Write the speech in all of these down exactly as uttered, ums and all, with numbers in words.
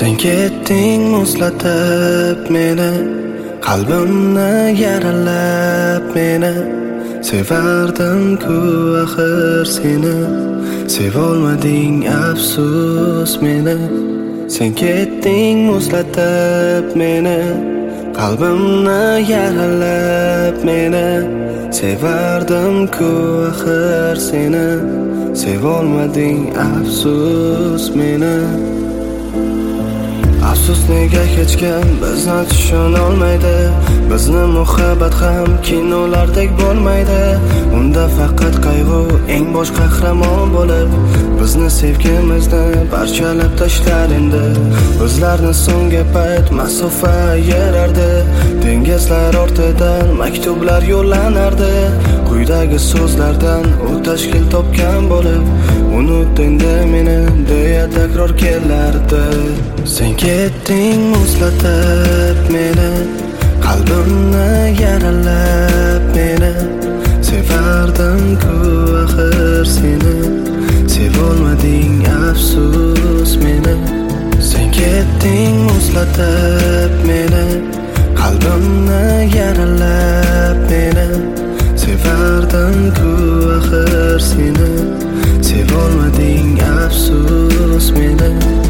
Sen ketding muzlatib meni, qalbimni yaralab meni. Sevardim-ku axir seni, sevolmading afsus meni. Sen ketding muzlatib meni, qalbimni yaralab meni. Sevardim-ku axir seni, sevolmading afsus meni. Afsus nega hech kim bizni tushuna olmaydi. Bizni muhabbat ham kinolardek bo'lmaydi. Unda faqat qayg'u eng bosh qahramon bo'lib, bizni sevgimizni parchalab tashlar endi. Bizlarni so'nggi payt masofa yerardi. Dengizlar ortidan maktublar yo'llanardi. Quyidagi so'zlardan u tashkil topgan bo'lib, unut endi meni deya takror kelardi. Sen ketding muzlatib meni, qalbimni yaralab meni. Sevardim-ku axir seni, sevolmading afsus meni. Sen ketding muzlatib meni, qalbimni yaralab meni. Sevardim-ku axir seni, sevolmading afsus meni.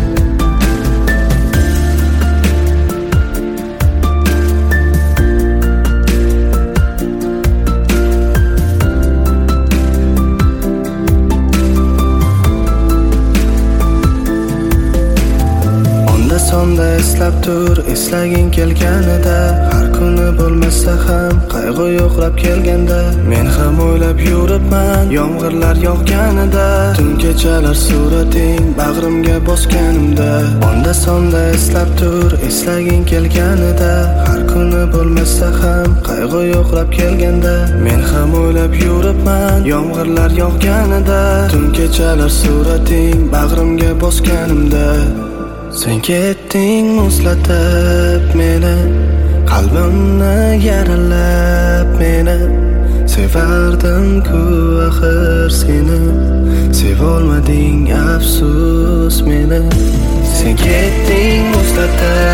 Sonda eslab tur, eslaging kelganida. Har kuni bo'lmasa ham qayg'u yo'qlab kelganda, men ham o'ylab yuribman yomg'irlar yog'ganida. Tun kechalar surating bag'rimga bosganimda. Onda sonda eslab tur, eslaging kelganida. Har kuni bo'lmasa ham qayg'u yo'qlab kelganda, men ham o'ylab yuribman yomg'irlar yog'ganida. Tun kechalar surating bag'rimga bosganimda. Sen ketding muzlatib meni, qalbimni yaralab meni. Sevardim-ku axir seni, sevolmading afsus meni. Sen ketding muzlatib